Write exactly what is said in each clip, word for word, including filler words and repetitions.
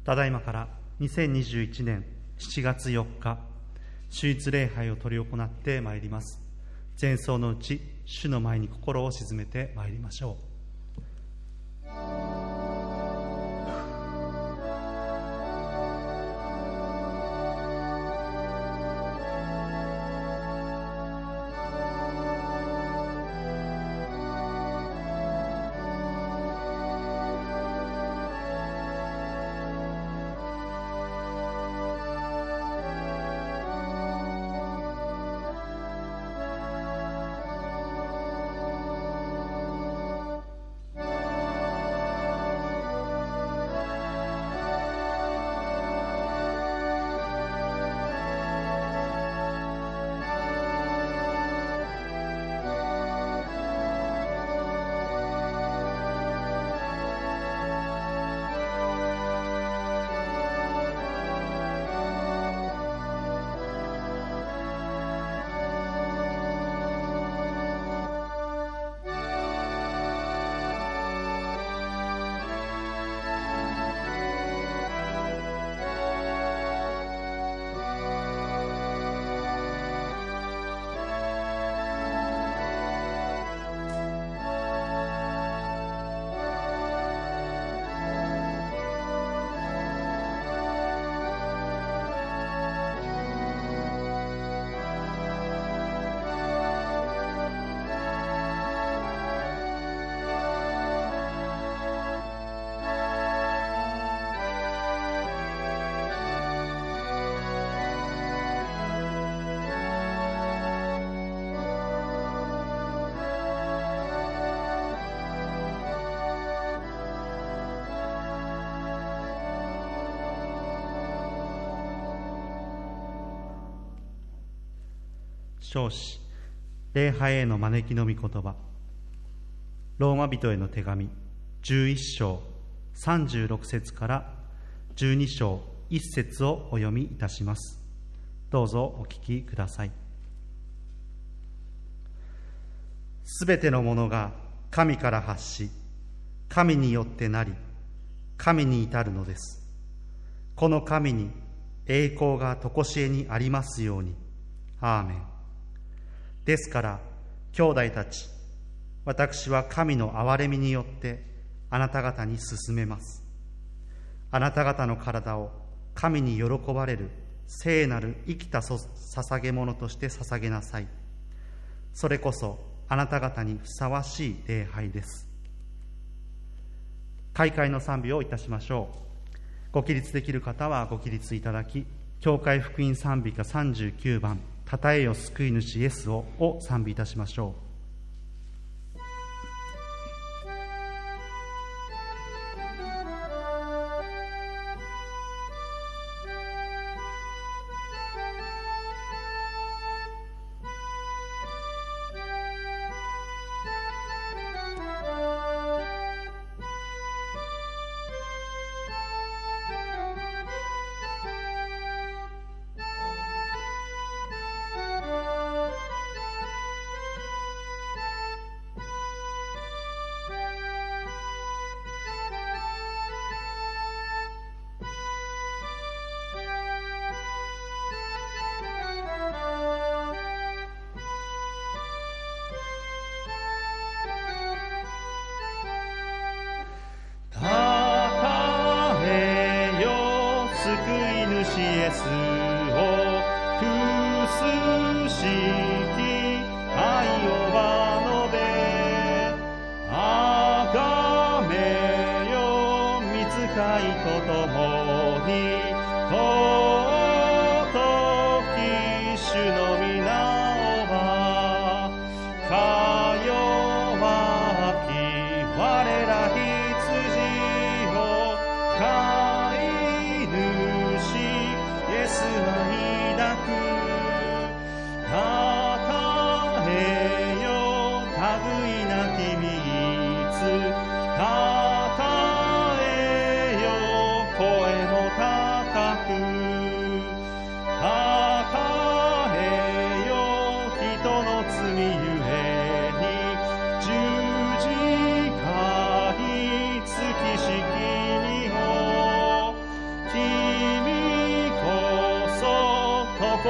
ただいまからにせんにじゅういちねんしちがつよっか、主日礼拝を執り行ってまいります。前奏のうち、主の前に心を静めてまいりましょう。唱詩礼拝への招きの御言葉。ローマ人への手紙じゅういっしょうさんじゅうろくせつからじゅうにしょういっせつをお読みいたします。どうぞお聞きください。すべてのものが神から発し、神によってなり、神に至るのです。この神に栄光がとこしえにありますように。アーメン。ですから兄弟たち、私は神の憐れみによってあなた方に勧めます。あなた方の体を神に喜ばれる聖なる生きた捧げ物として捧げなさい。それこそあなた方にふさわしい礼拝です。開会の賛美をいたしましょう。ご起立できる方はご起立いただき、教会福音賛美歌さんじゅうきゅうばん、たたえよ救い主イエスをを賛美いたしましょう。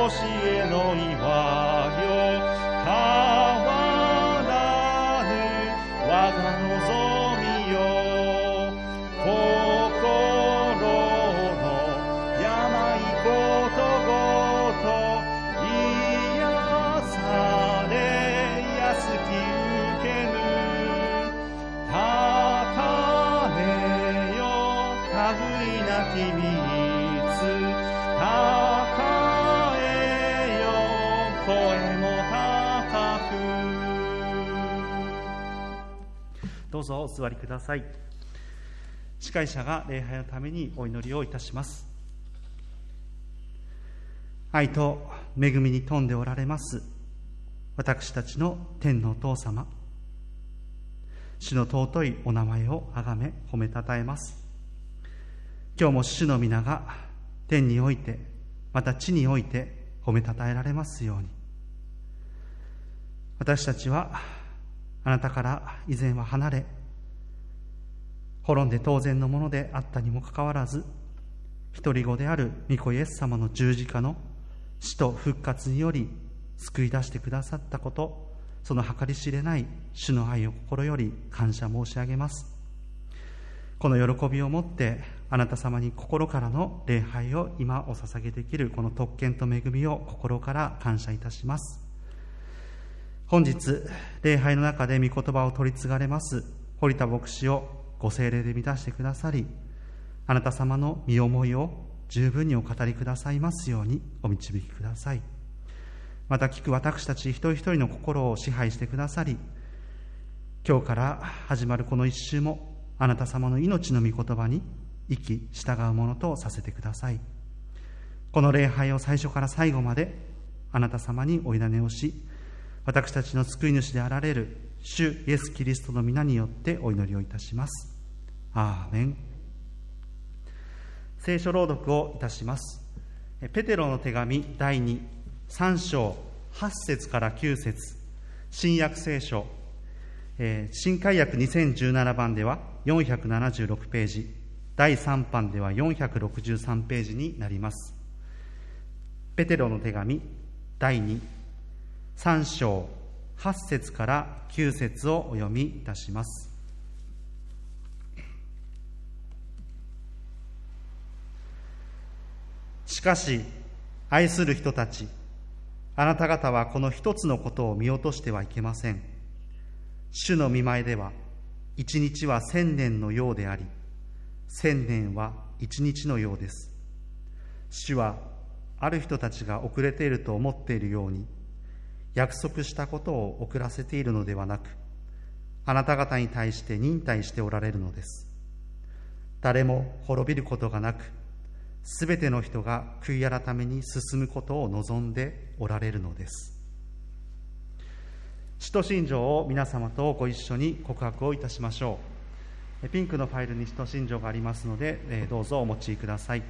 こしえの岩よ変わらぬ我が望みよ心の病ことごと癒されやすき受けぬたたえよ類なきみ高えよ声も高く。どうぞお座りください。司会者が礼拝のためにお祈りをいたします。愛と恵みに富んでおられます私たちの天のお父様、主の尊いお名前をあがめ褒めたたえます。今日も主の皆が天においてまた地において褒めたたえられますように。私たちはあなたから以前は離れ滅んで当然のものであったにもかかわらず、一人子である御子イエス様の十字架の死と復活により救い出してくださったこと、その計り知れない主の愛を心より感謝申し上げます。この喜びをもってあなた様に心からの礼拝を今お捧げできるこの特権と恵みを心から感謝いたします。本日礼拝の中で御言葉を取り継がれます堀田牧師をご聖霊で満たしてくださり、あなた様の身思いを十分にお語りくださいますようにお導きください。また聞く私たち一人一人の心を支配してくださり、今日から始まるこの一週もあなた様の命の御言葉に生き従うものとさせてください。この礼拝を最初から最後まであなた様にお委ねをし、私たちの救い主であられる主イエス・キリストの皆によってお祈りをいたします。アーメン。聖書朗読をいたします。ペテロの手紙だいに、さん章はち節からきゅう節、新約聖書、えー、新改訳にせんじゅうななばんではよんひゃくななじゅうろくページ、だいさん版ではよんひゃくろくじゅうさんページになります。ペテロの手紙だいに、さん章はち節からきゅう節をお読みいたします。しかし愛する人たち、あなた方はこの一つのことを見落としてはいけません。主の御前では一日は千年のようであり、千年は一日のようです。主はある人たちが遅れていると思っているように、約束したことを遅らせているのではなく、あなた方に対して忍耐しておられるのです。誰も滅びることがなく、すべての人が悔い改めに進むことを望んでおられるのです。使徒信条を皆様とご一緒に告白をいたしましょう。ピンクのファイルに使徒信条がありますので、どうぞお持ちください。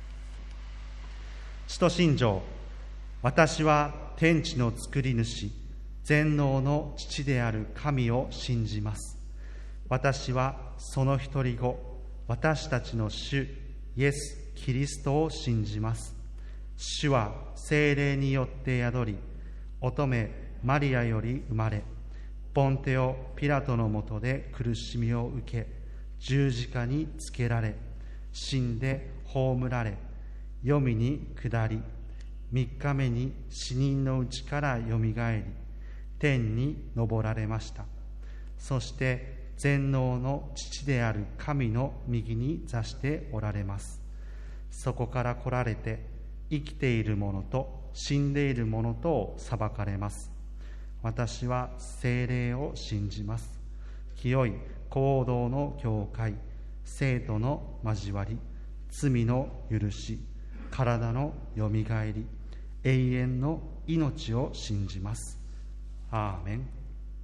使徒信条。私は天地の作り主、全能の父である神を信じます。私はその一人子、私たちの主イエス・キリストを信じます。主は聖霊によって宿り、乙女マリアより生まれ、ポンテオ・ピラトのもとで苦しみを受け、十字架につけられ、死んで葬られ、黄泉に下り、三日目に死人のうちからよみがえり、天に昇られました。そして全能の父である神の右に座しておられます。そこから来られて、生きている者と死んでいる者とを裁かれます。私は聖霊を信じます。清い行動の教会、生徒の交わり、罪の許し、体のよみがえり、永遠の命を信じます。アーメン。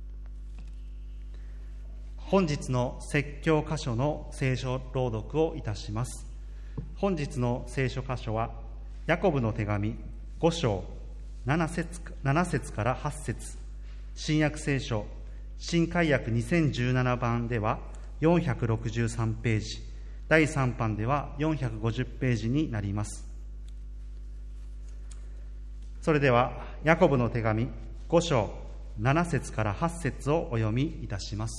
本日の説教箇所の聖書朗読をいたします。本日の聖書箇所はヤコブの手紙ご章なな節からはち節、新約聖書新改訳にせんじゅうななばんではよんひゃくろくじゅうさんページ、だいさん版ではよんひゃくごじゅうページになります。 それではヤコブの手紙ご章なな節からはち節をお読みいたします。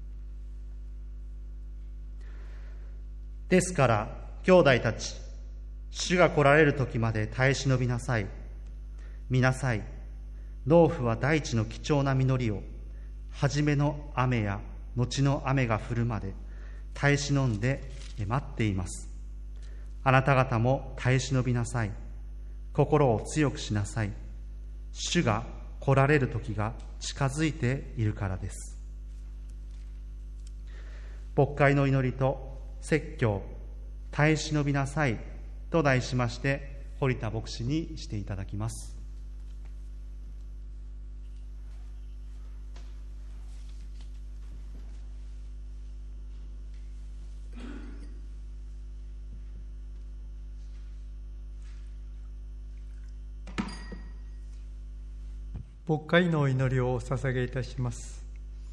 ですから兄弟たち、主が来られる時まで耐え忍びなさい。見なさい、農夫は大地の貴重な実りを初めの雨や後の雨が降るまで耐え忍んで待っています。あなた方も耐え忍びなさい。心を強くしなさい。主が来られる時が近づいているからです。牧会の祈りと説教、耐え忍びなさいと題しまして、堀田牧師にしていただきます。 牧会のお祈りをお捧げいたします。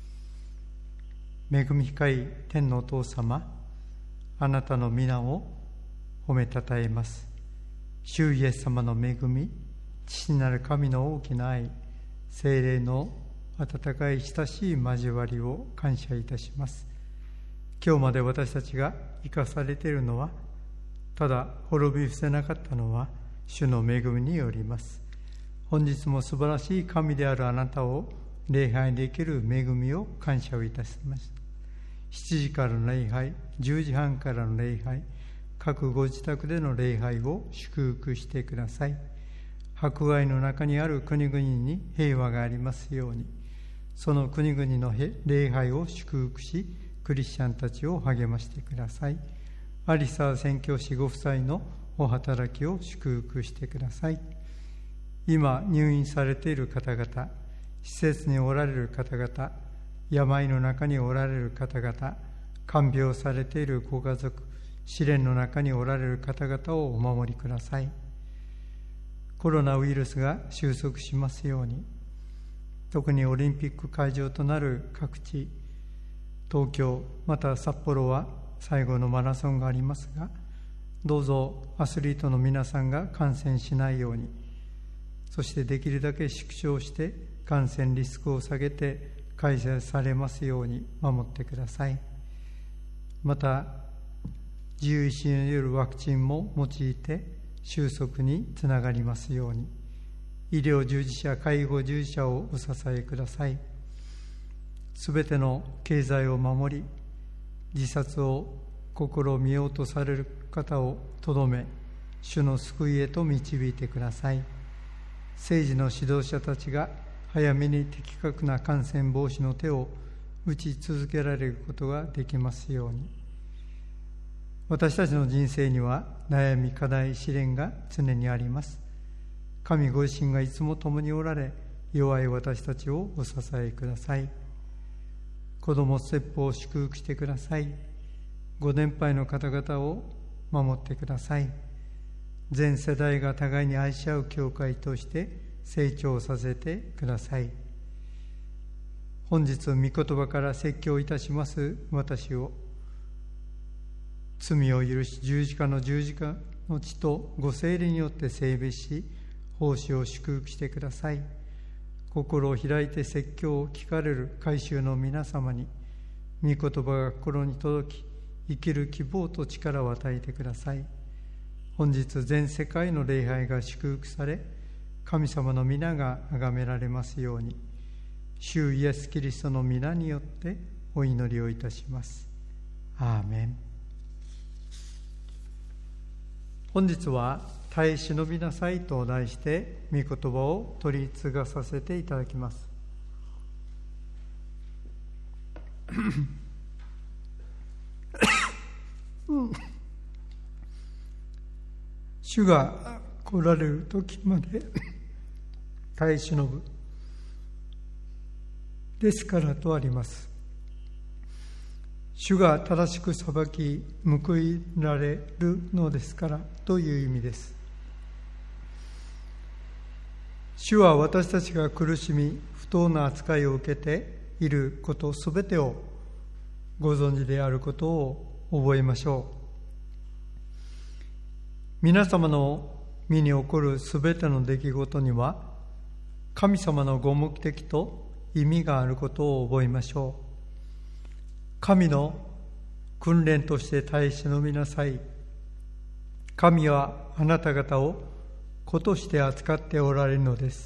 恵み深い天のお父様、あなたの皆を褒めたたえます。主イエス様の恵み、父なる神の大きな愛、聖霊の温かい親しい交わりを感謝いたします。今日まで私たちが生かされているのは、ただ滅び伏せなかったのは主の恵みによります。本日も素晴らしい神であるあなたを礼拝できる恵みを感謝をいたします。しちじからの礼拝、じゅうじはんからの礼拝、各ご自宅での礼拝を祝福してください。迫害の中にある国々に平和がありますように、その国々の礼拝を祝福し、クリスチャンたちを励ましてください。有沢宣教師ご夫妻のお働きを祝福してください。今入院されている方々、施設におられる方々、病の中におられる方々、看病されているご家族、試練の中におられる方々をお守りください。コロナウイルスが収束しますように、特にオリンピック会場となる各地、東京また札幌は最後のマラソンがありますが、どうぞアスリートの皆さんが感染しないように、そしてできるだけ縮小して感染リスクを下げて開催されますように守ってください。また自由意志によるワクチンも用いて収束につながりますように、医療従事者、介護従事者をお支えください。すべての経済を守り、自殺を試みようとされる方をとどめ、主の救いへと導いてください。政治の指導者たちが早めに的確な感染防止の手を打ち続けられることができますように。私たちの人生には悩み、課題、試練が常にあります。神ご自身がいつも共におられ、弱い私たちをお支えください。子供説法を祝福してください。ご年配の方々を守ってください。全世代が互いに愛し合う教会として成長させてください。本日御言葉から説教いたします私を、罪を許し十字架の十字架の血とご聖霊によって聖別し、奉仕を祝福してください。心を開いて説教を聞かれる改宗の皆様に、御言葉が心に届き、生きる希望と力を与えてください。本日全世界の礼拝が祝福され、神様の皆が崇められますように、主イエスキリストの皆によってお祈りをいたします。アーメン。本日は耐え忍びなさいと題して御言葉を取り継がさせていただきます。うん主が来られる時まで耐え忍ぶ。ですからとあります。主が正しく裁き報いられるのですからという意味です。主は私たちが苦しみ不当な扱いを受けていることすべてをご存知であることを覚えましょう。皆様の身に起こるすべての出来事には神様のご目的と意味があることを覚えましょう。神の訓練として耐え忍びなさい。神はあなた方を子として扱っておられるのです。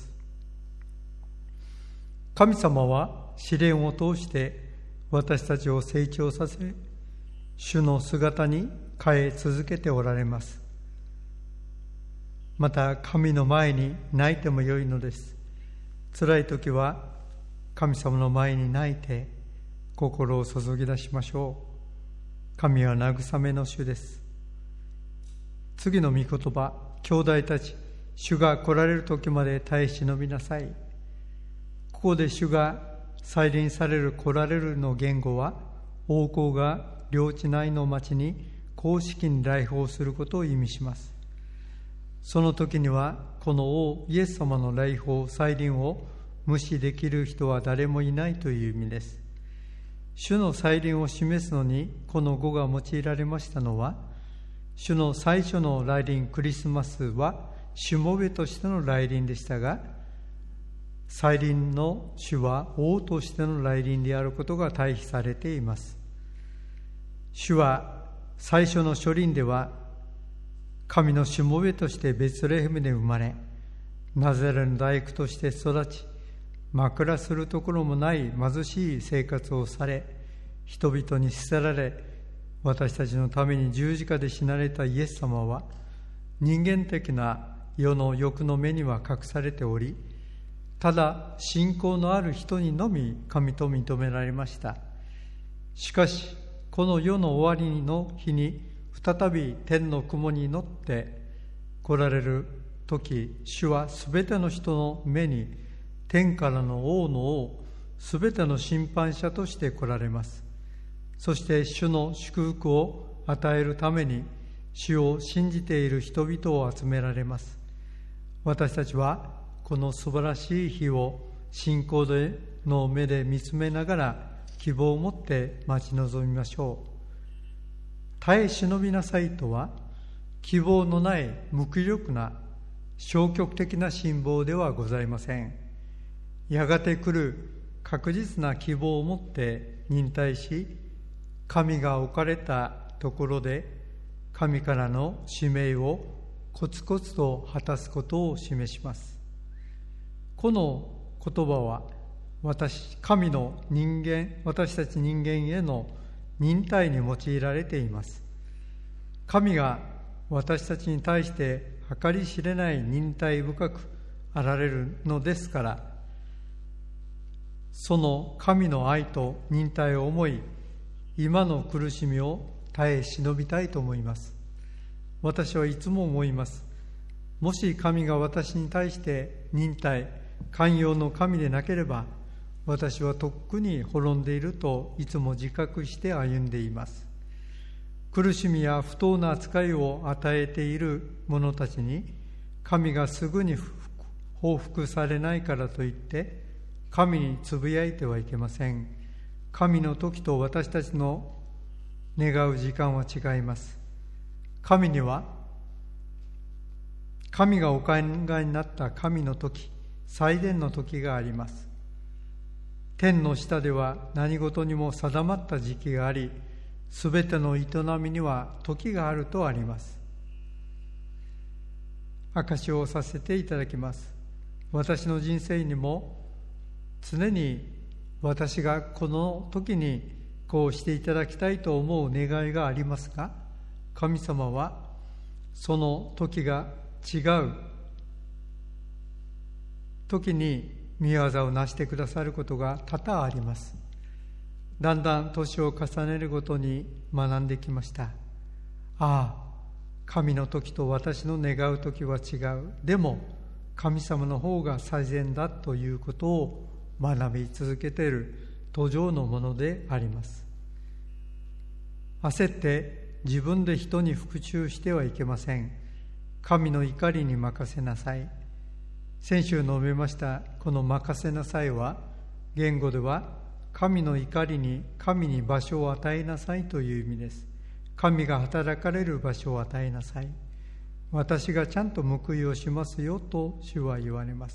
神様は試練を通して私たちを成長させ、主の姿に変え続けておられます。また神の前に泣いてもよいのです。辛い時は神様の前に泣いて心を注ぎ出しましょう。神は慰めの主です。次の御言葉、兄弟たち、主が来られる時まで耐え忍びなさい。ここで主が再臨される来られるの言語は、王侯が領地内の町に公式に来訪することを意味します。その時にはこの王イエス様の来訪再臨を無視できる人は誰もいないという意味です。主の再臨を示すのにこの語が用いられましたのは、主の最初の来臨クリスマスはしもべとしての来臨でしたが、再臨の主は王としての来臨であることが対比されています。主は最初の初臨では神のしもべとしてベツレヘムで生まれ、ナザレの大工として育ち、枕するところもない貧しい生活をされ、人々に捨てられ、私たちのために十字架で死なれたイエス様は、人間的な世の欲の目には隠されており、ただ信仰のある人にのみ神と認められました。しかしこの世の終わりの日に再び天の雲に乗って来られる時、主はすべての人の目に天からの王の王、すべての審判者として来られます。そして主の祝福を与えるために主を信じている人々を集められます。私たちはこの素晴らしい日を信仰の目で見つめながら希望を持って待ち望みましょう。耐え忍びなさいとは、希望のない無気力な消極的な辛抱ではございません。やがて来る確実な希望を持って忍耐し、神が置かれたところで神からの使命をコツコツと果たすことを示します。この言葉は私、神の人間、私たち人間への忍耐に用いられています。神が私たちに対して計り知れない忍耐深くあられるのですから、その神の愛と忍耐を思い、今の苦しみを耐え忍びたいと思います。私はいつも思います。もし神が私に対して忍耐、寛容の神でなければ、私はとっくに滅んでいるといつも自覚して歩んでいます。苦しみや不当な扱いを与えている者たちに、神がすぐに報復されないからといって神につぶやいてはいけません。神の時と私たちの願う時間は違います。神には神がお考えになった神の時、祭殿の時があります。天の下では何事にも定まった時期があり、すべての営みには時があるとあります。証しをさせていただきます。私の人生にも常に私がこの時にこうしていただきたいと思う願いがありますが、神様はその時が違う時に御業をなしてくださることが多々あります。だんだん年を重ねるごとに学んできました。ああ、神の時と私の願う時は違う。でも神様の方が最善だということを学び続けている途上のものであります。焦って自分で人に復讐してはいけません。神の怒りに任せなさい。先週述べましたこの任せなさいは、言語では神の怒りに神に場所を与えなさいという意味です。神が働かれる場所を与えなさい。 私がちゃんと報いをしますよと主は言われます。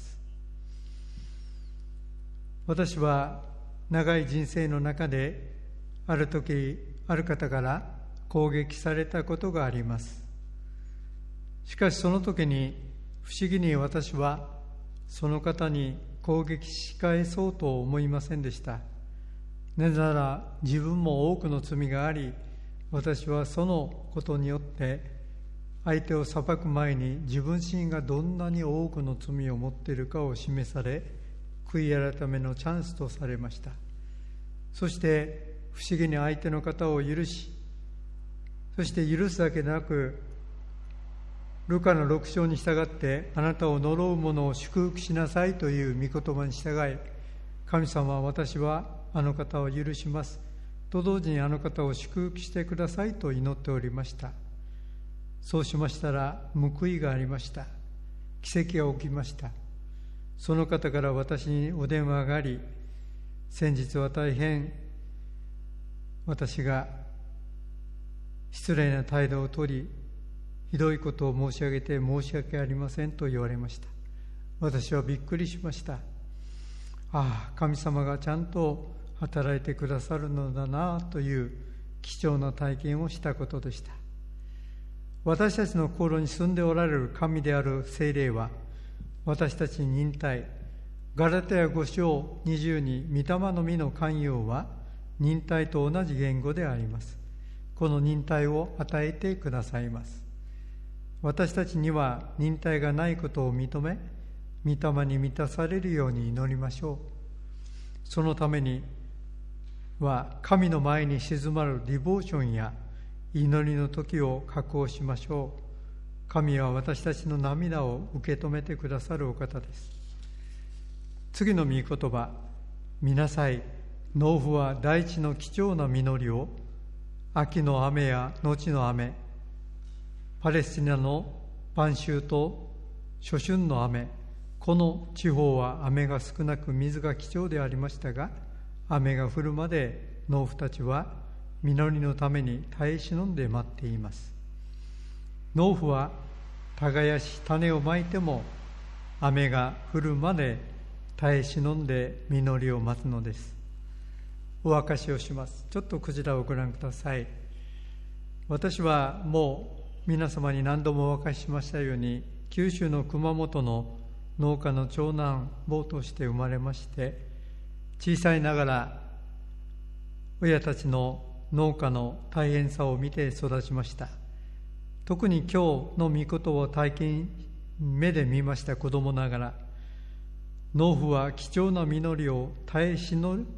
私は長い人生の中である時ある方から攻撃されたことがあります。しかしその時に不思議に私はその方に攻撃し返そうと思いませんでした。なぜなら自分も多くの罪があり、私はそのことによって相手を裁く前に自分自身がどんなに多くの罪を持っているかを示され、悔い改めのチャンスとされました。そして不思議に相手の方を許し、そして許すだけでなく、ルカのろく章に従ってあなたを呪う者を祝福しなさいという御言葉に従い、神様は私はあの方を許しますと同時にあの方を祝福してくださいと祈っておりました。そうしましたら報いがありました。奇跡が起きました。その方から私にお電話があり、先日は大変私が失礼な態度をとり、ひどいことを申し上げて申し訳ありませんと言われました。私はびっくりしました。ああ、神様がちゃんと働いてくださるのだなという貴重な体験をしたことでした。私たちの心に住んでおられる神である聖霊は、私たちに忍耐、ガラテヤご章にじゅうに、御霊の実の寛容は忍耐と同じ言語であります。この忍耐を与えてくださいます。私たちには忍耐がないことを認め、御霊に満たされるように祈りましょう。そのためには神の前に静まるディボーションや祈りの時を確保しましょう。神は私たちの涙を受け止めてくださるお方です。次の御言葉、見なさい、農夫は大地の貴重な実りを、秋の雨や後の雨、パレスチナの晩秋と初春の雨、この地方は雨が少なく水が貴重でありましたが、雨が降るまで農夫たちは実りのために耐え忍んで待っています。農夫は耕し種をまいても雨が降るまで耐え忍んで実りを待つのです。お明かしをします。ちょっとこちらをご覧ください。私はもう皆様に何度もお明かししましたように、九州の熊本の農家の長男坊として生まれまして、小さいながら親たちの農家の大変さを見て育ちました。特に今日の御事を体験目で見ました子供ながら、農夫は貴重な実りを耐え忍ん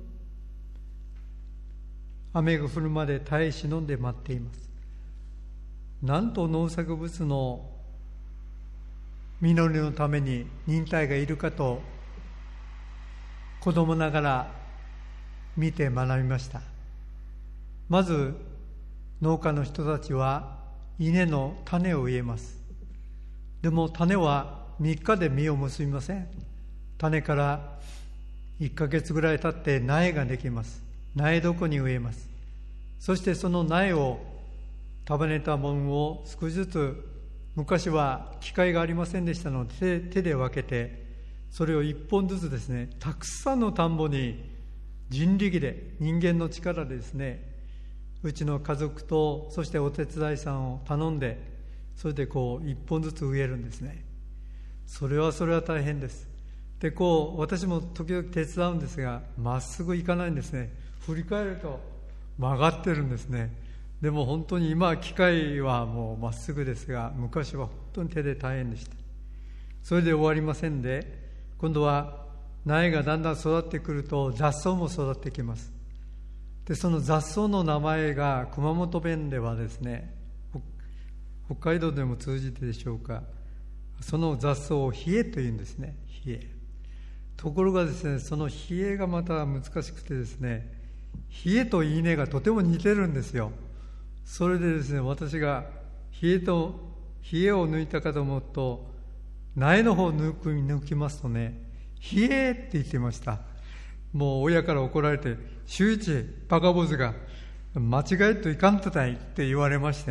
雨が降るまで耐え忍んで待っています。なんと農作物の実りのために忍耐がいるかと子供ながら見て学びました。まず農家の人たちは稲の種を植えます。でも種はみっかで実を結びません。種からいっかげつぐらい経って苗ができます。苗床に植えます。そしてその苗を束ねたものを少しずつ、昔は機械がありませんでしたので 手, 手で分けて、それをいっぽんずつですね、たくさんの田んぼに人力で、人間の力でですね、うちの家族とそしてお手伝いさんを頼んで、それでこういっぽんずつ植えるんですね。それはそれは大変です。でこう私も時々手伝うんですが、まっすぐいかないんですね。振り返ると曲がってるんですね。でも本当に今機械はもうまっすぐですが、昔は本当に手で大変でした。それで終わりませんで、今度は苗がだんだん育ってくると雑草も育ってきます。でその雑草の名前が熊本弁ではですね、北海道でも通じてでしょうか、その雑草をヒエというんですね。ヒエ。ところがですね、そのヒエがまた難しくてですね、ヒエとイネがとても似てるんですよ。それでですね、私がヒエとヒエを抜いたかと思うと、苗の方を抜く抜きますとね、ヒエって言ってました。もう親から怒られて、周一バカ坊主が間違えといかんとたいって言われましてね、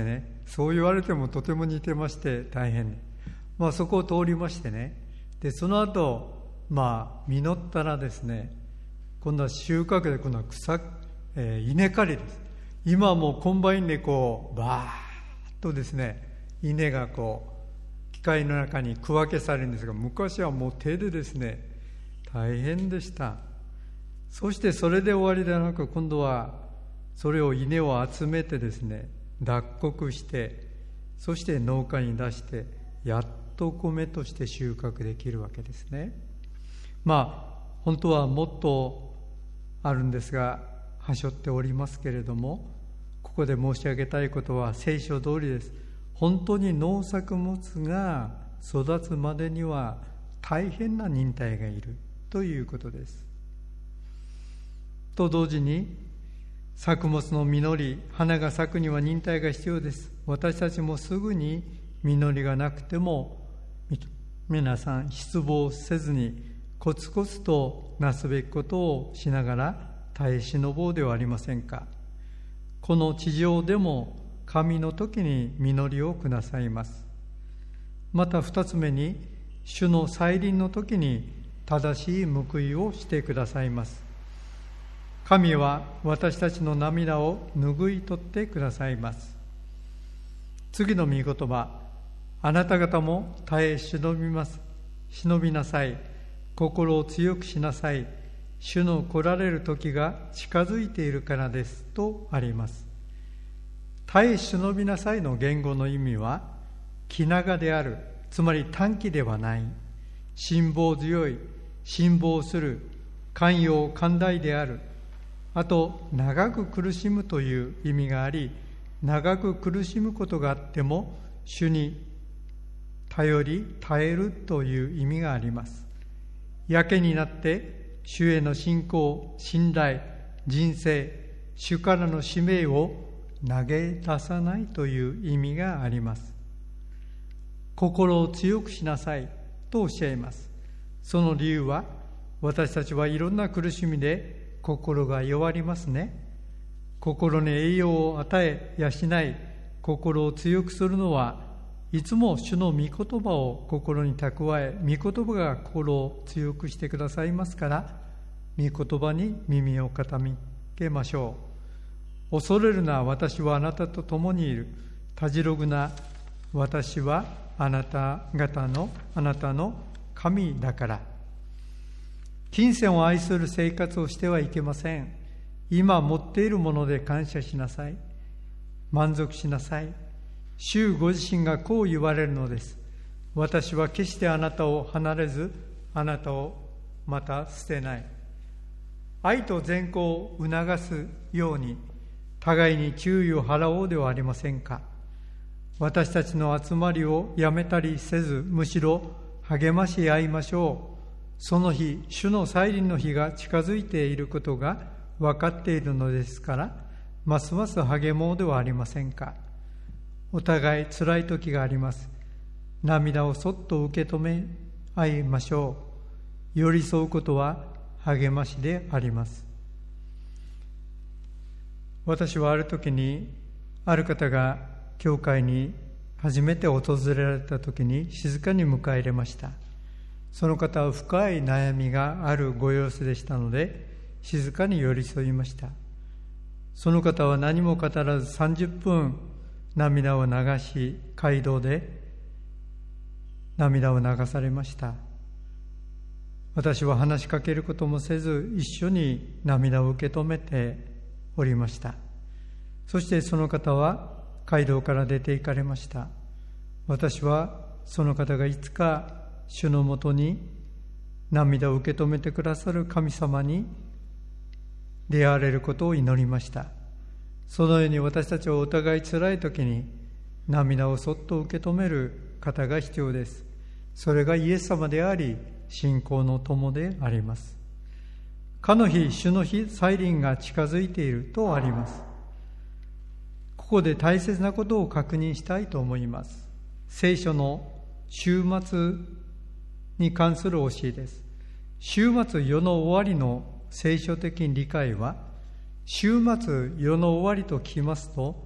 そう言われてもとても似てまして大変で、まあ、そこを通りましてね、でその後、まあ実ったらですね、今度は収穫で今度は草、えー、稲刈りです。今はもうコンバインでこうバーッとですね、稲がこう機械の中に区分けされるんですが、昔はもう手でですね、大変でした。そしてそれで終わりではなく、今度はそれを稲を集めてですね、脱穀して、そして農家に出して、やっと米として収穫できるわけですね。まあ本当はもっとあるんですが、はしょっておりますけれども、ここで申し上げたいことは聖書通りです。本当に農作物が育つまでには大変な忍耐がいるということです。と同時に、作物の実り、花が咲くには忍耐が必要です。私たちもすぐに実りがなくても、皆さん失望せずにコツコツとなすべきことをしながら耐え忍ぼうではありませんか。この地上でも神の時に実りをくださいます。また二つ目に、主の再臨の時に正しい報いをしてくださいます。神は私たちの涙を拭い取ってくださいます。次の御言葉、あなた方も耐え忍びます。忍びなさい。心を強くしなさい。主の来られる時が近づいているからですとあります。耐え忍びなさいの言語の意味は、気長である、つまり短気ではない、辛抱強い、辛抱する、寛容寛大である、あと長く苦しむという意味があり、長く苦しむことがあっても主に頼り耐えるという意味があります。やけになって主への信仰、信頼、人生、主からの使命を投げ出さないという意味があります。心を強くしなさいとおっしゃいます。その理由は、私たちはいろんな苦しみで心が弱りますね。心に栄養を与え養い、心を強くするのはいつも主の御言葉を心に蓄え、御言葉が心を強くしてくださいますから、御言葉に耳を傾けましょう。恐れるな、私はあなたと共にいる。たじろぐな、私はあなた方のあなたの神だから。金銭を愛する生活をしてはいけません。今持っているもので感謝しなさい。満足しなさい。主ご自身がこう言われるのです。私は決してあなたを離れず、あなたをまた捨てない。愛と善行を促すように、互いに注意を払おうではありませんか。私たちの集まりをやめたりせず、むしろ励まし合いましょう。その日、主の再臨の日が近づいていることが分かっているのですから、ますます励もうではありませんか。お互いつらい時があります。涙をそっと受け止め合いましょう。寄り添うことは励ましであります。私はある時に、ある方が教会に初めて訪れられた時に静かに迎え入れました。その方は深い悩みがあるご様子でしたので、静かに寄り添いました。その方は何も語らずさんじゅっぷん涙を流し、街道で涙を流されました。私は話しかけることもせず、一緒に涙を受け止めておりました。そしてその方は街道から出て行かれました。私はその方がいつか主のもとに涙を受け止めてくださる神様に出会われることを祈りました。そのように私たちはお互いつらい時に涙をそっと受け止める方が必要です。それがイエス様であり、信仰の友であります。かの日、主の日、再臨が近づいているとあります。ここで大切なことを確認したいと思います。聖書の終末に関する教えです。終末、世の終わりの聖書的理解は、終末、世の終わりと聞きますと、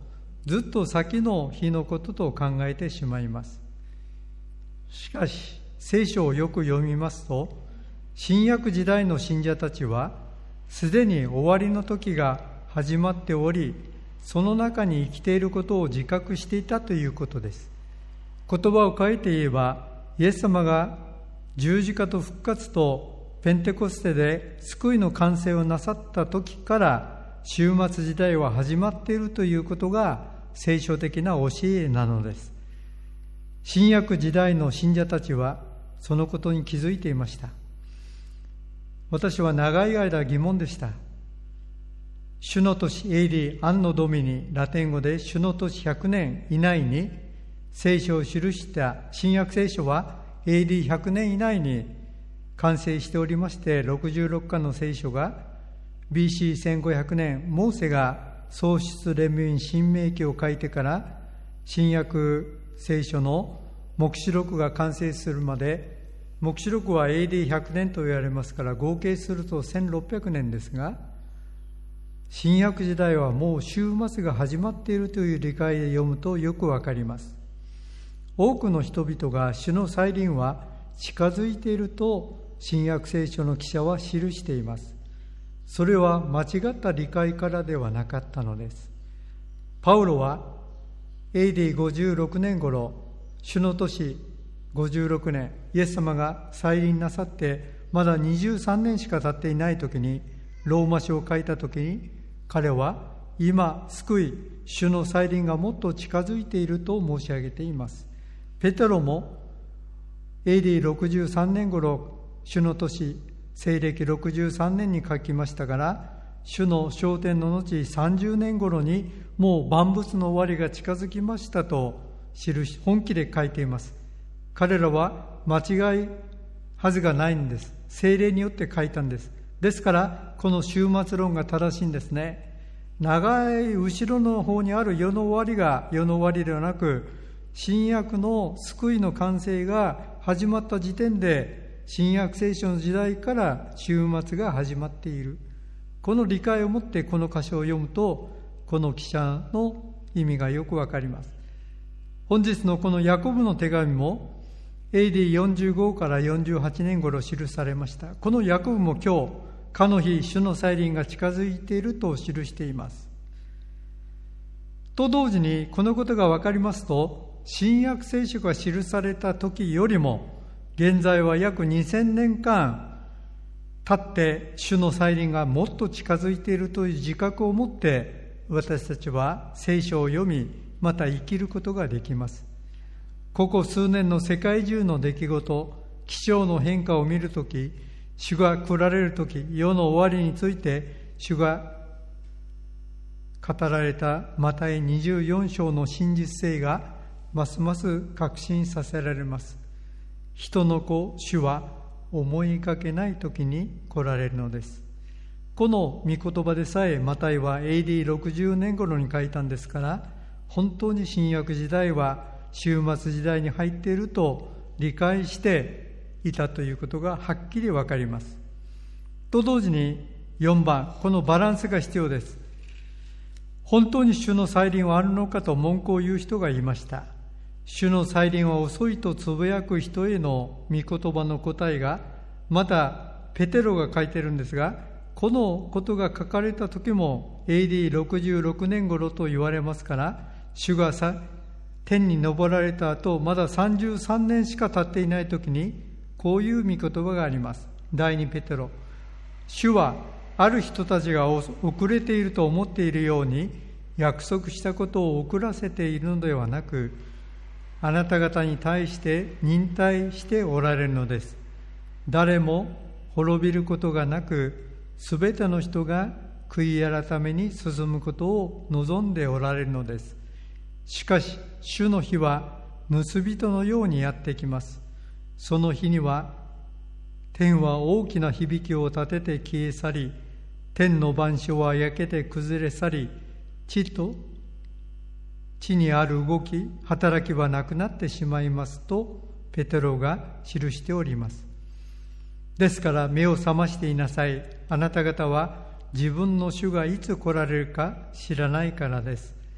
ずっと先の日のことと考えてしまいます。しかし、聖書をよく読みますと、新約時代の信者たちは、すでに終わりの時が始まっており、その中に生きていることを自覚していたということです。言葉を変えて言えば、イエス様が十字架と復活とペンテコステで救いの完成をなさった時から終末時代は始まっているということが聖書的な教えなのです。新約時代の信者たちはそのことに気づいていました。私は長い間疑問でした。主の年エイリー・アンノ・ドミニ、ラテン語で主の年ひゃくねん以内に聖書を記した新約聖書はエーディーひゃくねん以内に完成しておりまして、ろくじゅうろっかんの聖書が ビーシーせんごひゃくねん、モーセが創出レビュー新明記を書いてから新約聖書の黙示録が完成するまで、黙示録は エーディーひゃくねんと言われますから合計するとせんろっぴゃくねんですが、新約時代はもう終末が始まっているという理解で読むとよくわかります。多くの人々が主の再臨は近づいていると新約聖書の記者は記しています。それは間違った理解からではなかったのです。パウロは エーディーごじゅうろくねん頃、主の年ごじゅうろくねん、イエス様が再臨なさってまだにじゅうさんねんしか経っていない時にローマ書を書いた時に、彼は今救い主の再臨がもっと近づいていると申し上げています。ペテロも エーディーろくじゅうさんねん頃、主の年西暦ろくじゅうさんねんに書きましたから、主の昇天の後さんじゅうねん頃にもう万物の終わりが近づきましたと記し本気で書いています。彼らは間違いはずがないんです。聖霊によって書いたんです。ですからこの終末論が正しいんですね。長い後ろの方にある世の終わりが世の終わりではなく、新約の救いの完成が始まった時点で新約聖書の時代から終末が始まっている。この理解を持ってこの箇所を読むと、この記者の意味がよくわかります。本日のこのヤコブの手紙も エーディーよんじゅうご からよんじゅうはちねん頃記されました。このヤコブも今日、かの日主の再臨が近づいていると記しています。と同時にこのことがわかりますと、新約聖書が記された時よりも現在は約にせんねんかん経って主の再臨がもっと近づいているという自覚を持って私たちは聖書を読み、また生きることができます。ここ数年の世界中の出来事、気象の変化を見るとき、主が来られるとき、世の終わりについて主が語られたマタイにじゅうよん章の真実性がますます確信させられます。人の子、主は思いがけない時に来られるのです。この御言葉でさえマタイは エーディーろくじゅうねん頃に書いたんですから、本当に新約時代は終末時代に入っていると理解していたということがはっきりわかります。と同時によんばん、このバランスが必要です。本当に主の再臨はあるのかと文句を言う人がいました。主の再臨は遅いとつぶやく人への御言葉の答えが、またペテロが書いているんですが、このことが書かれた時も エーディーろくじゅうろくねん頃と言われますから、主がさ天に昇られた後まださんじゅうさんねんしか経っていない時にこういう御言葉があります。第二ペテロ、主はある人たちが遅れていると思っているように約束したことを遅らせているのではなく、あなた方に対して忍耐しておられるのです。誰も滅びることがなく、すべての人が悔い改めに進むことを望んでおられるのです。しかし主の日は盗人のようにやってきます。その日には天は大きな響きを立てて消え去り、天の万象は焼けて崩れ去り、地と地にある動き、働きはなくなってしまいますとペテロが記しております。ですから目を覚ましていなさい。あなた方は自分の主がいつ来られるか知らないからです。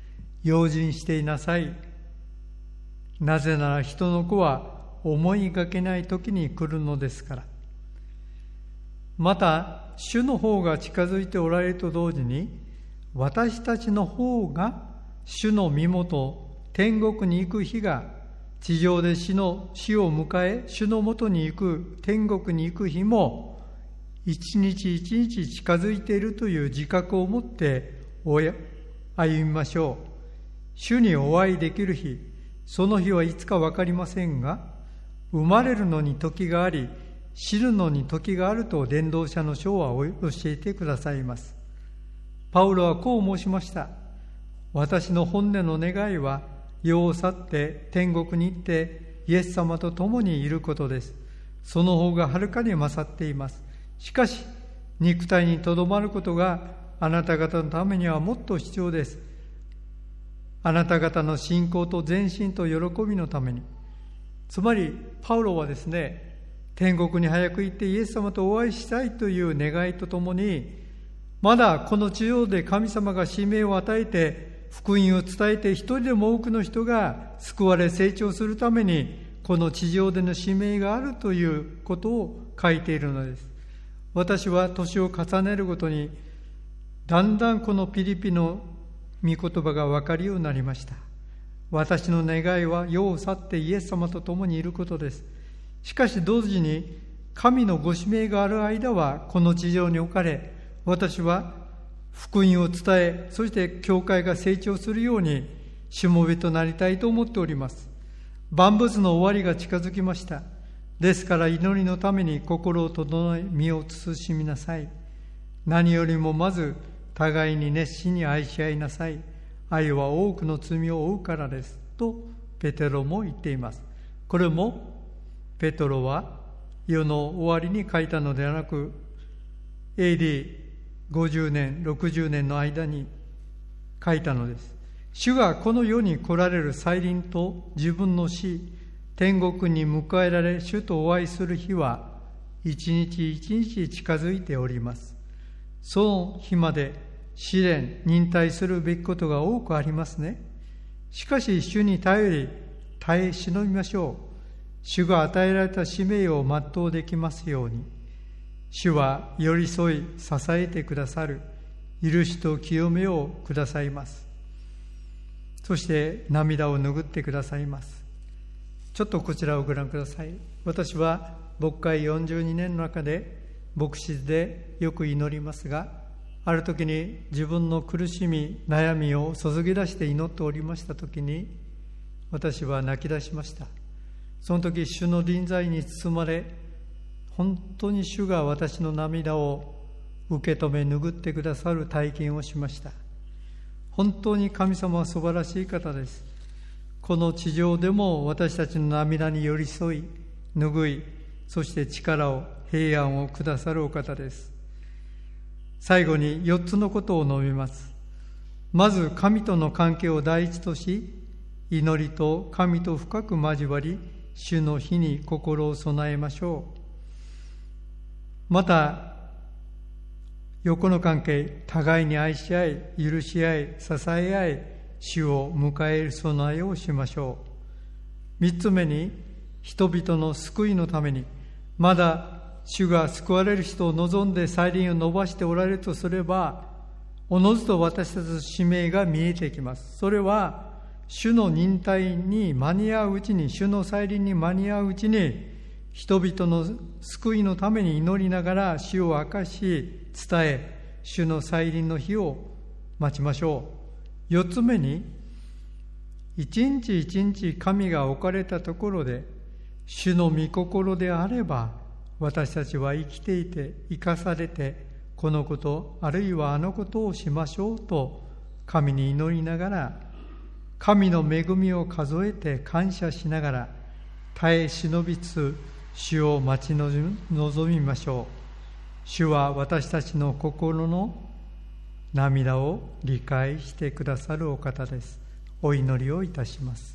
用心していなさい。なぜなら人の子は思いがけない時に来るのですから。また、主の方が近づいておられると同時に、私たちの方が主の身元、天国に行く日が、地上で死の死を迎え、主のもとに行く、天国に行く日も、一日一日近づいているという自覚を持って歩みましょう。主にお会いできる日、その日はいつか分かりませんが、生まれるのに時があり、死ぬのに時があると伝道者の書は教えてくださいます。パウロはこう申しました。私の本音の願いは、世を去って天国に行ってイエス様と共にいることです。その方がはるかに勝っています。しかし、肉体にとどまることがあなた方のためにはもっと必要です。あなた方の信仰と前進と喜びのために。つまり、パウロはですね、天国に早く行ってイエス様とお会いしたいという願いとともに、まだこの地上で神様が使命を与えて、福音を伝えて一人でも多くの人が救われ成長するために、この地上での使命があるということを書いているのです。私は年を重ねるごとに、だんだんこのピリピの御言葉が分かるようになりました。私の願いは世を去ってイエス様と共にいることです。しかし同時に神のご使命がある間はこの地上に置かれ、私は福音を伝え、そして教会が成長するようにしもべとなりたいと思っております。万物の終わりが近づきました。ですから祈りのために心を整え、身を慎みなさい。何よりもまず互いに熱心に愛し合いなさい。愛は多くの罪を負うからです。とペテロも言っています。これもペテロは世の終わりに書いたのではなく、エーディーごじゅうねん、ろくじゅうねんの間に書いたのです。主がこの世に来られる再臨と自分の死、天国に迎えられ主とお会いする日は一日一日近づいております。その日まで試練、忍耐するべきことが多くありますね。しかし主に頼り耐え忍びましょう。主が与えられた使命を全うできますように。主は寄り添い支えてくださる許しと清めをくださいます。そして涙を拭ってくださいます。ちょっとこちらをご覧ください。私は牧会よんじゅうにねんの中で牧師でよく祈りますが、ある時に自分の苦しみ悩みを注ぎ出して祈っておりました時に、私は泣き出しました。その時主の臨在に包まれ、本当に主が私の涙を受け止め拭ってくださる体験をしました。本当に神様は素晴らしい方です。この地上でも私たちの涙に寄り添い、拭い、そして力を、平安をくださるお方です。最後によっつのことを述べます。まず神との関係を第一とし、祈りと神と深く交わり、主の日に心を備えましょう。また、横の関係、互いに愛し合い、許し合い、支え合い、主を迎える備えをしましょう。三つ目に、人々の救いのために、まだ主が救われる人を望んで再臨を伸ばしておられるとすれば、おのずと私たちの使命が見えてきます。それは、主の忍耐に間に合ううちに、主の再臨に間に合ううちに、人々の救いのために祈りながら主を明かし伝え、主の再臨の日を待ちましょう。四つ目に、一日一日神が置かれたところで主の御心であれば、私たちは生きていて生かされて、このことあるいはあのことをしましょうと神に祈りながら、神の恵みを数えて感謝しながら耐え忍びつつ主を待ち望みましょう。主は私たちの心の涙を理解してくださるお方です。お祈りをいたします。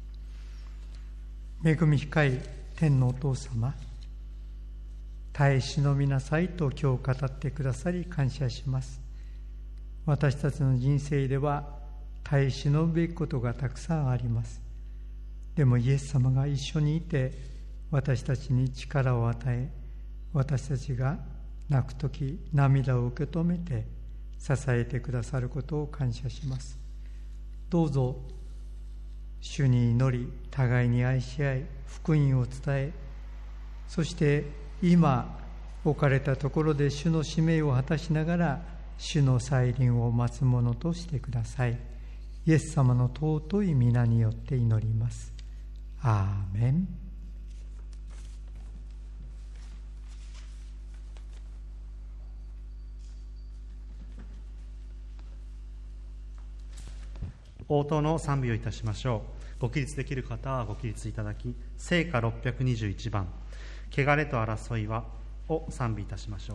恵み深い天のお父様、耐え忍びなさいと今日語ってくださり感謝します。私たちの人生では耐え忍ぶべきことがたくさんあります。でもイエス様が一緒にいて私たちに力を与え、私たちが泣くとき涙を受け止めて支えてくださることを感謝します。どうぞ主に祈り、互いに愛し合い、福音を伝え、そして今置かれたところで主の使命を果たしながら主の再臨を待つものとしてください。イエス様の尊い皆によって祈ります。アーメン。 応答の賛美をいたしましょう。ご起立できる方はご起立いただき、聖歌ろっぴゃくにじゅういちばん、汚れと争いはを賛美いたしましょう。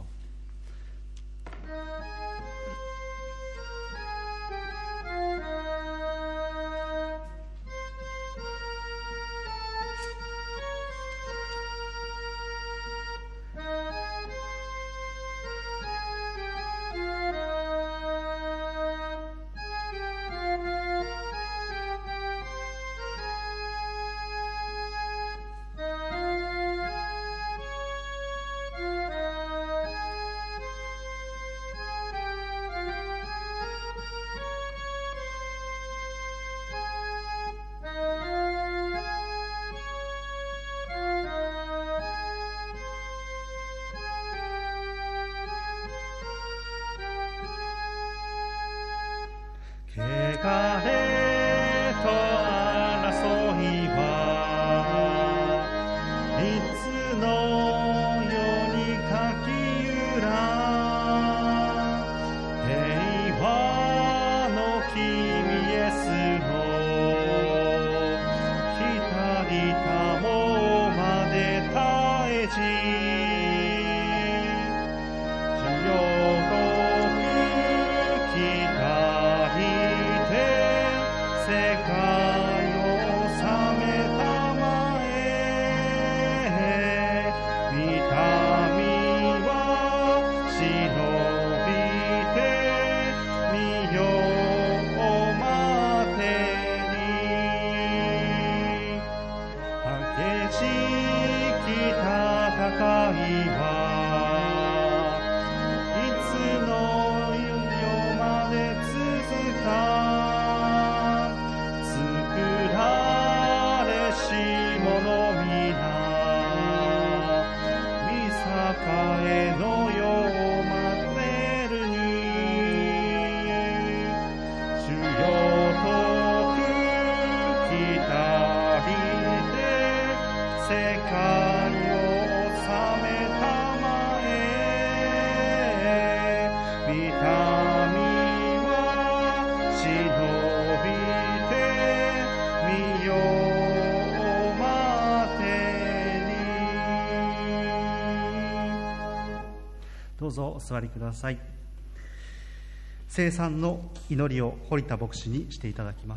どうぞお座りください。聖餐の祈りを堀田牧師にしていただきます。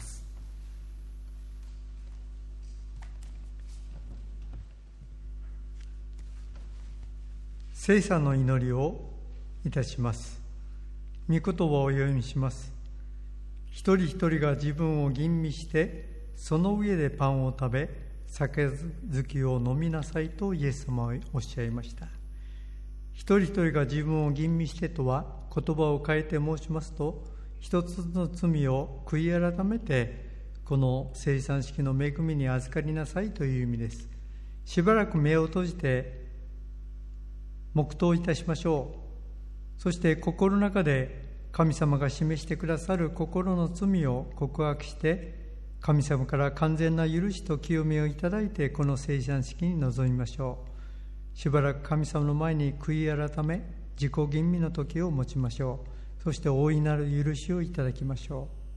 聖餐の祈りをいたします。御言葉をお読みします。一人一人が自分を吟味してその上でパンを食べ杯を飲みなさいとイエス様はおっしゃいました。一人一人が自分を吟味してとは言葉を変えて申しますと、一つの罪を悔い改めてこの聖餐式の恵みに預かりなさいという意味です。しばらく目を閉じて黙祷いたしましょう。そして心の中で神様が示してくださる心の罪を告白して神様から完全な許しと清めをいただいてこの聖餐式に臨みましょう。しばらく神様の前に悔い改め自己吟味の時を持ちましょう。そして大いなる許しをいただきましょう。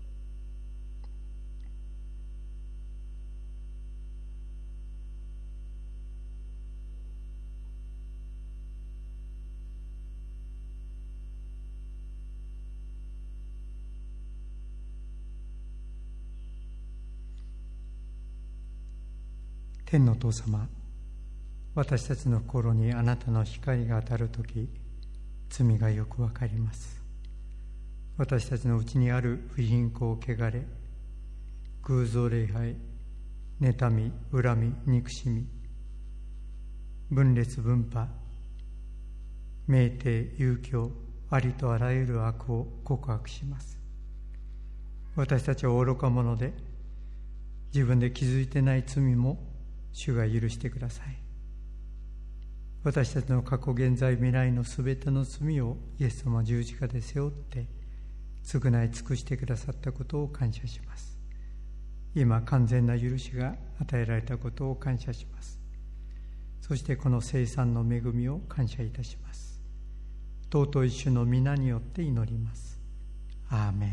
天のお父様、私たちの心にあなたの光が当たるとき、罪がよくわかります。 私たちのうちにある不貧困、汚れ、偶像礼拝、妬み、恨み、憎しみ、分裂分派、酩酊、遊興、ありとあらゆる悪を告白します。私たちは愚か者で、自分で気づいてない罪も主が許してください。私たちの過去、現在、未来のすべての罪をイエス様は十字架で背負って償い尽くしてくださったことを感謝します。今、完全な許しが与えられたことを感謝します。そしてこの聖餐の恵みを感謝いたします。尊い主の皆によって祈ります。アーメン。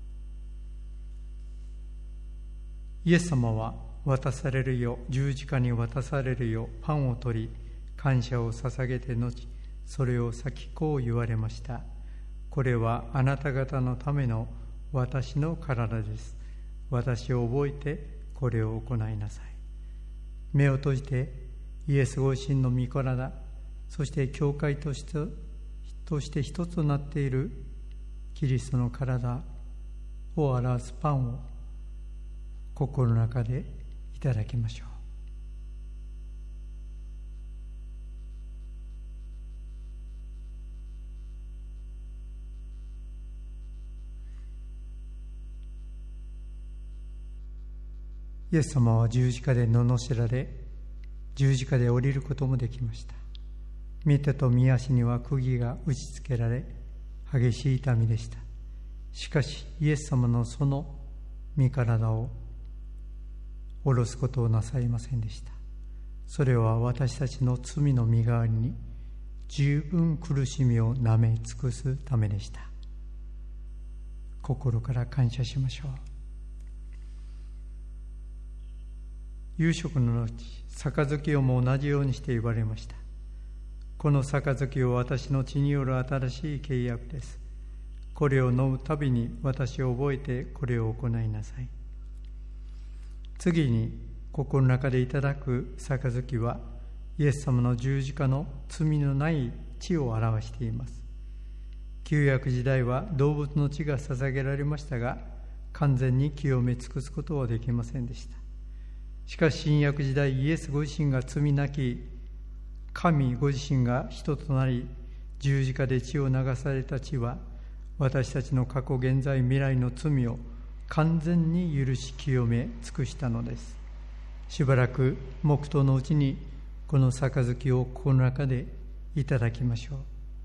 イエス様は渡されるよ、十字架に渡されるよ、パンを取り、感謝を捧げて後、それを裂きこう言われました。これはあなた方のための私の体です。私を覚えてこれを行いなさい。目を閉じてイエスご自身の御体、そして教会としてとして一つとなっているキリストの体を表すパンを心の中でいただきましょう。イエス様は十字架で罵られ、十字架で降りることもできました。御手と御足には釘が打ち付けられ、激しい痛みでした。しかしイエス様のその御体を下ろすことをなさいませんでした。それは私たちの罪の身代わりに十分苦しみをなめ尽くすためでした。心から感謝しましょう。夕食の後、杯をも同じようにして言われました。この杯を私の血による新しい契約です。これを飲むたびに私を覚えてこれを行いなさい。次に心の中でいただく杯はイエス様の十字架の罪のない血を表しています。旧約時代は動物の血が捧げられましたが、完全に清め尽くすことはできませんでした。しかし新約時代、イエスご自身が罪なき神ご自身が人となり、十字架で血を流された血は私たちの過去、現在、未来の罪を完全に許し清め尽くしたのです。しばらく黙祷のうちにこの杯を心の中でいただきましょう。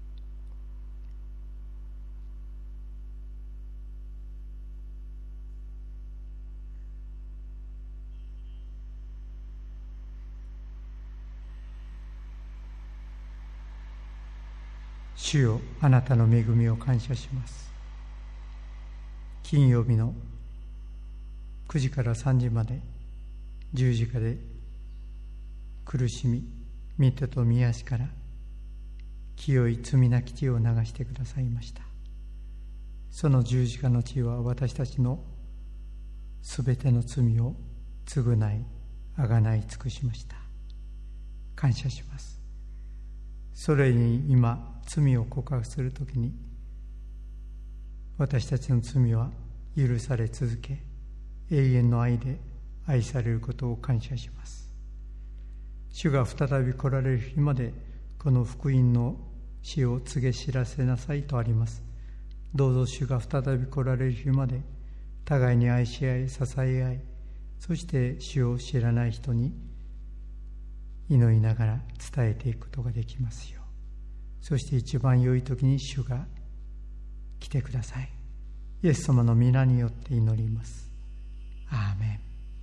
主よ、あなたの恵みを感謝します。金曜日のくじからさんじまで十字架で苦しみ、御手と御足から清い罪なき血を流してくださいました。その十字架の血は私たちのすべての罪を償い、あがない尽くしました。感謝します。それに今罪を告白するときに、私たちの罪は許され続け、永遠の愛で愛されることを感謝します。主が再び来られる日までこの福音の死を告げ知らせなさいとあります。どうぞ主が再び来られる日まで互いに愛し合い、支え合い、そして主を知らない人に祈りながら伝えていくことができますよう。そして一番良い時に主が来てください。イエス様の皆によって祈ります。アーメン。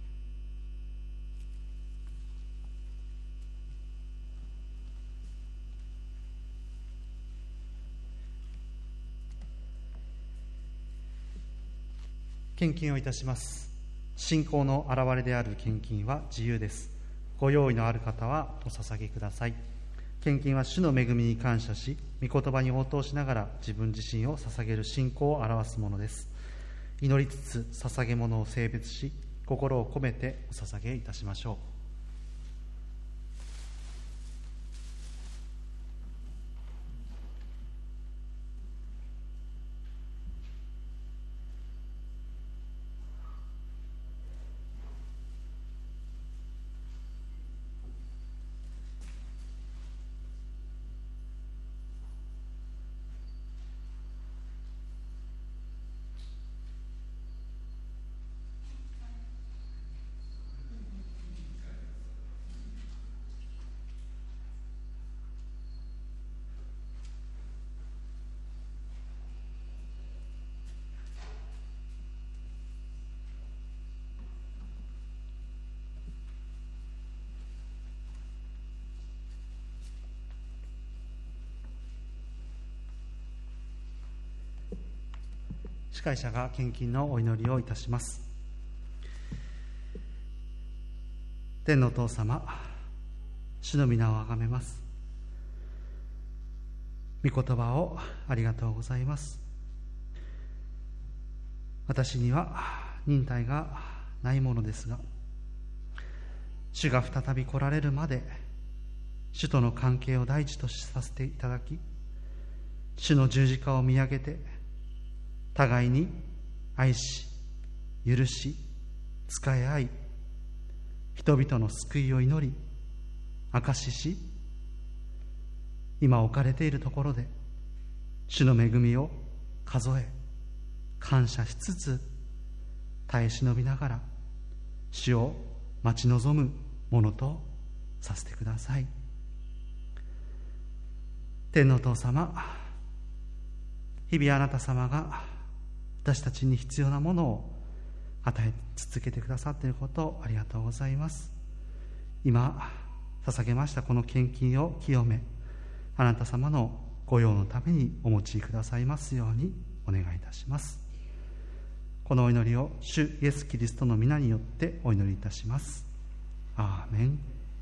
献金をいたします。信仰の表れである献金は自由です。ご用意のある方はお捧げください。献金は主の恵みに感謝し、御言葉に応答しながら自分自身を捧げる信仰を表すものです。祈りつつ捧げ物を性別し、心を込めてお捧げいたしましょう。 会者が献金のお祈りをいたします。天のお父様、主の皆をあがめます。御言葉をありがとうございます。私には忍耐がないものですが、主が再び来られるまで主との関係を第一とさせていただき、主の十字架を見上げて互いに愛し許し仕え合い、人々の救いを祈り証しし、今置かれているところで主の恵みを数え感謝しつつ耐え忍びながら主を待ち望むものとさせてください。天のお父様、日々あなた様が私たちに必要なものを与え続けてくださっていることをありがとうございます。今捧げましたこの献金を清め、あなた様の御用のためにお持ちくださいますようにお願いいたします。このお祈りを主イエスキリストの皆によってお祈りいたします。アーメン。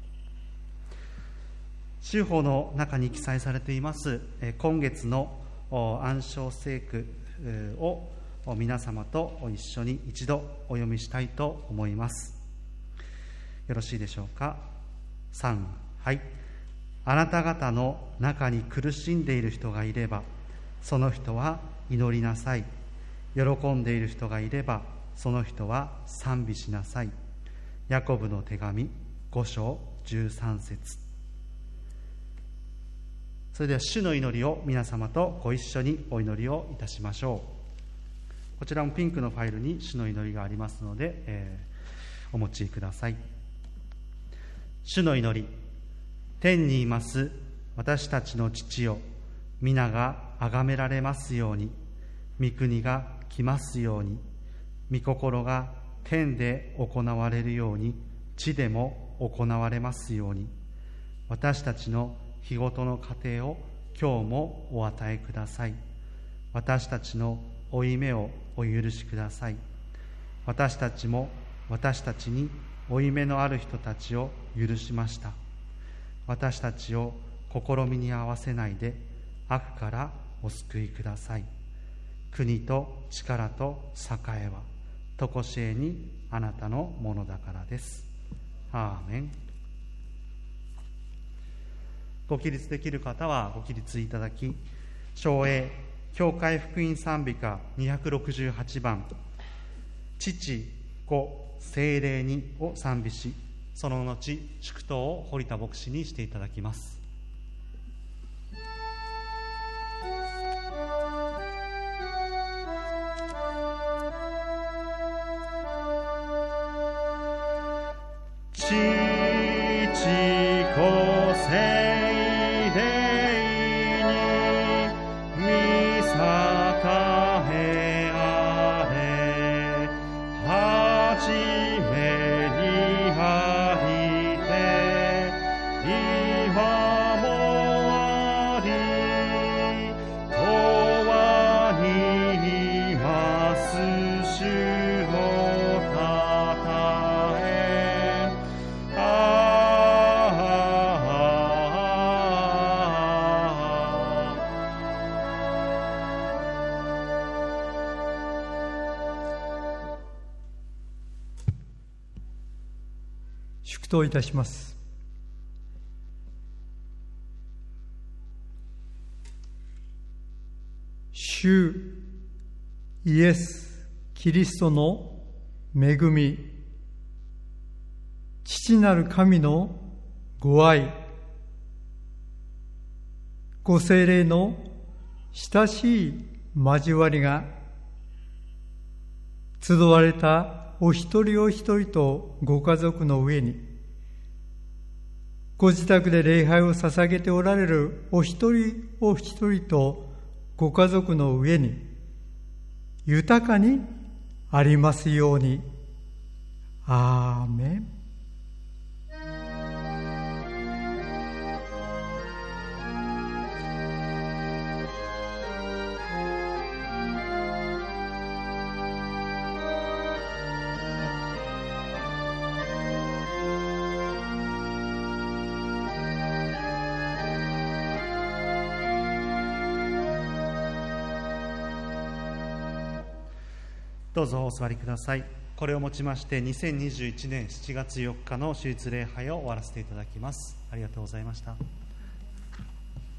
修法の中に記載されています今月の暗唱聖句を皆様と一緒に一度お読みしたいと思います。よろしいでしょうか。さん、はい。あなた方の中に苦しんでいる人がいれば、その人は祈りなさい。喜んでいる人がいれば、その人は賛美しなさい。ヤコブの手紙ご章じゅうさん節。それでは主の祈りを皆様とご一緒にお祈りをいたしましょう。こちらもピンクのファイルに主の祈りがありますので、えー、お持ちください。主の祈り。天にいます私たちの父よ、皆が崇められますように、御国が来ますように、御心が天で行われるように地でも行われますように、私たちの日ごとの糧を今日もお与えください。私たちの負い目をお許しください。私たちも私たちに負い目のある人たちを許しました。私たちを試みに合わせないで悪からお救いください。国と力と栄えはとこしえにあなたのものだからです。アーメン。ご起立できる方はご起立いただき、唱詠教会福音賛美歌にひゃくろくじゅうはちばん、父子聖霊にを賛美し、その後祝祷を堀田牧師にしていただきます。父子聖祝祷いたします。主イエス・キリストの恵み、父なる神のご愛、ご聖霊の親しい交わりが、集われたお一人お一人とご家族の上に、ご自宅で礼拝を捧げておられるお一人お一人とご家族の上に豊かにありますように。アーメン。 どうぞお座りください。これをもちましてにせんにじゅういちねんしちがつよっかの手術礼拝を終わらせていただきます。ありがとうございました。